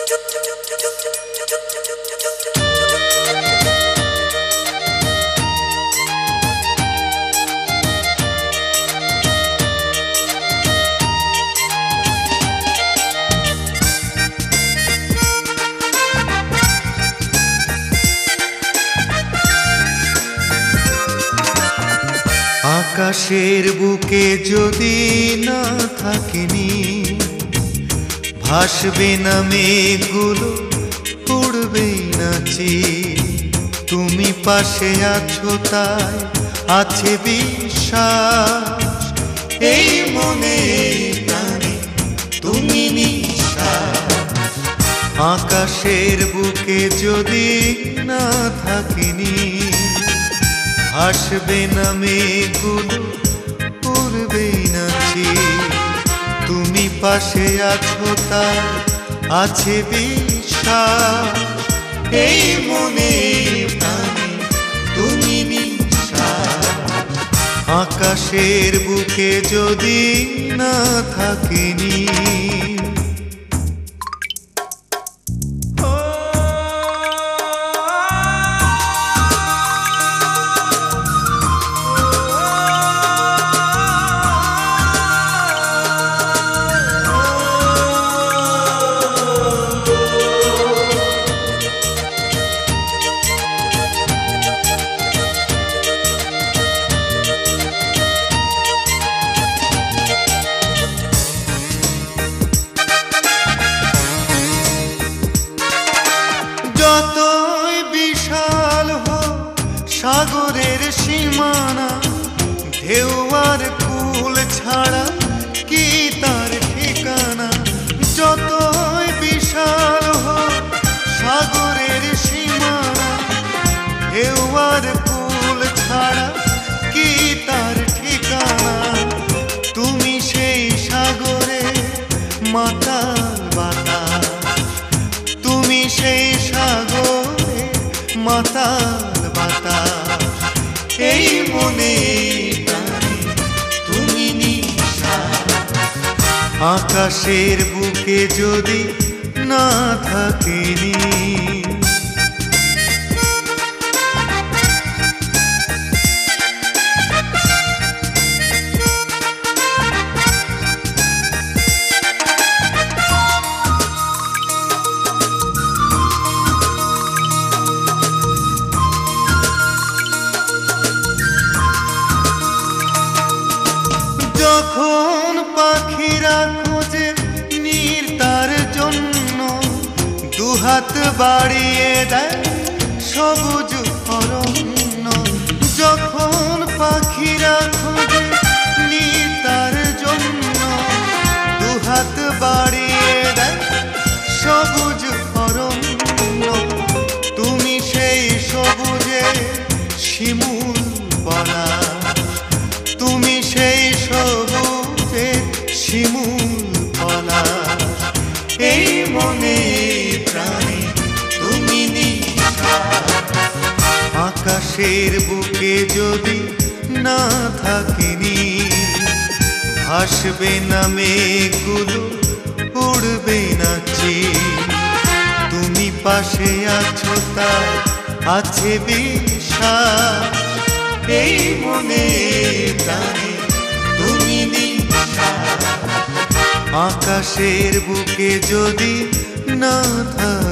আকাশের বুকে যদি না থাকেনি, ভাসবে না মেঘগুলো, উড়বেই না চিল। তুমি পাশে আছো তাই আছে বিশ্বাস, এই মনে প্রাণে তুমি নিঃশ্বাস। আকাশের বুকে যদি না থাকেনি, ভাসবে না মেঘগুলো, উড়বেই না চিল। তুমি পাশে আছো তাই আছে বিশ্বাস, এই মনে প্রাণে তুমি নিঃশ্বাস। আকাশের বুকে যদি না থাকেনি, যতই বিশাল হোক সাগরের সীমানা, ঢেউ আর কুল ছাড়া কি তার ঠিকানা। যতই বিশাল হোক সাগরের সীমানা, ঢেউ আর কুল ছাড়া কি তার ঠিকানা। তুমি সেই সাগরে মাতাল বাতাস, তুমি সেই সাগরে মাতাল বাতাস, এই মনে প্রাণে তুমি নিঃশ্বাস। আকাশের বুকে যদি না থাকেনি, যখন পাখিরা খোঁজে নির্তার জন্য, দুহাত বাড়িয়ে দেয় সবুজ অরণ্য। যখন পাখিরা খোঁজে নির্তার জন্য, দুহাত বাড়িয়ে দেয় সবুজ অরণ্য। তুমি সেই সবুজে শিমুল পলাশ, তুমি সেই সবুজে শিমুল পলাশ, এই মনে প্রাণে তুমি নিঃশ্বাস। আকাশের বুকে যদি না থাকেনি, ভাসবে না মেঘগুলো, উড়বে না চিল। তুমি পাশে আছো তাই আছে বিশ্বাস, এই মনে প্রাণে তুমি নিঃশ্বাস। আকাশের বুকে যদি না থাকে।